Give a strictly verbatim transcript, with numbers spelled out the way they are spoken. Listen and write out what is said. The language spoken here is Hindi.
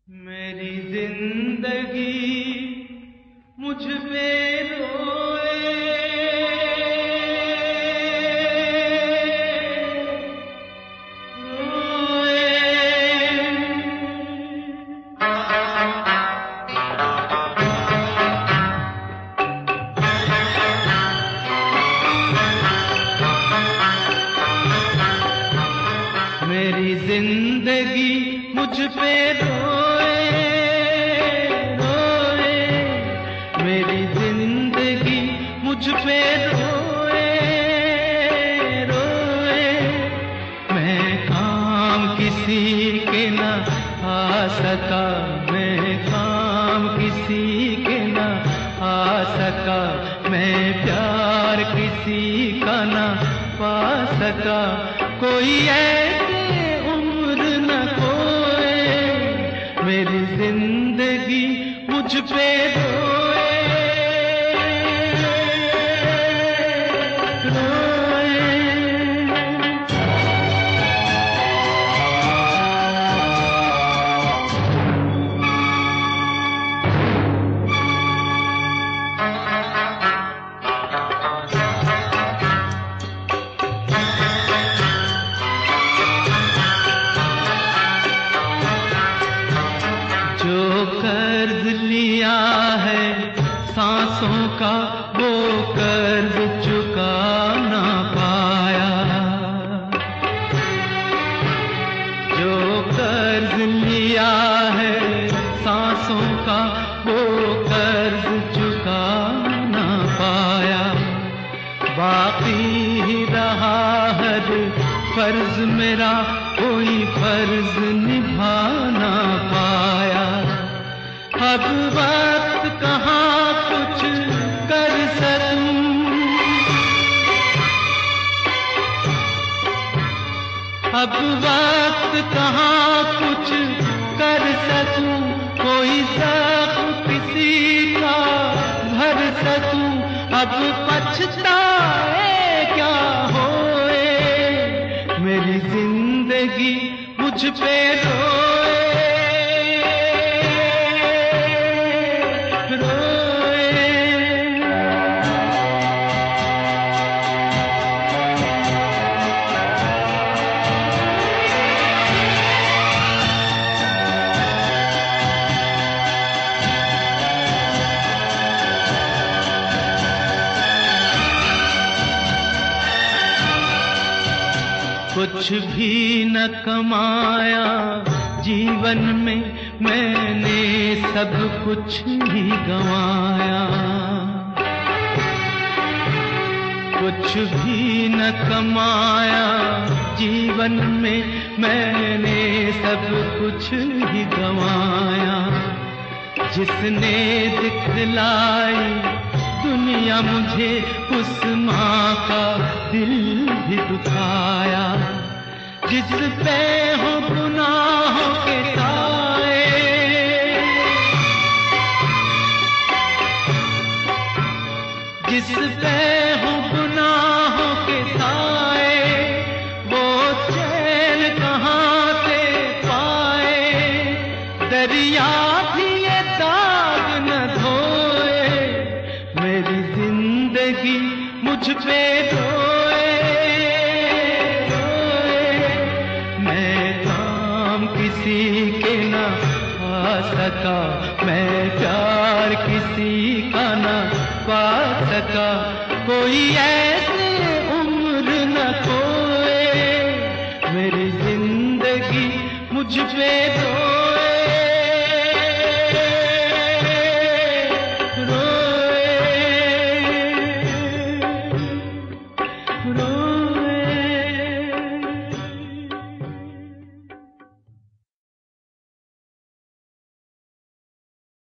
मेरी जिंदगी मुझ पे रोए, रोए। मेरी जिंदगी मुझ पे रोए, रोए। मेरी जिंदगी मुझ पे रोए, रोए। मैं काम किसी के न आ सका, मैं काम किसी के न आ सका, मैं प्यार किसी का न पा सका। कोई ऐसे उम्र न खोए, मेरी जिंदगी मुझ पे रोए, रोए। जो कर्ज लिया है सांसों का, वो कर्ज चुका ना पाया। जो कर्ज लिया है सांसों का, वो कर्ज चुका ना पाया। बाकी ही रहा हर फर्ज मेरा, कोई फर्ज निभा ना पाया। अब वक्त कहाँ कुछ कर सकूं, अब वक्त कहाँ कुछ कर सकूं, कोई जख्म किसी का भर सकूं। अब पछताए क्या होए, मेरी जिंदगी मुझ पे रोए, रोए। कुछ भी न कमाया जीवन में, मैंने सब कुछ ही गंवाया। कुछ भी न कमाया जीवन में, मैंने सब कुछ ही गंवाया। जिसने दिखलाई दुनिया मुझे, उस माँ का दिल भी दुखाया। जिस पे हो गुनाहों के साए, जिस पे हो गुनाहों के साए, वो चैन कहाँ से पाए। दरिया भी ये दाग न धोए, मेरी जिंदगी मुझ पे रोए, रोए। मैं काम किसी के न आ सका, मैं प्यार किसी का न पा सका। कोई ऐसे उम्र न खोए, मेरी जिंदगी मुझ पे रोए।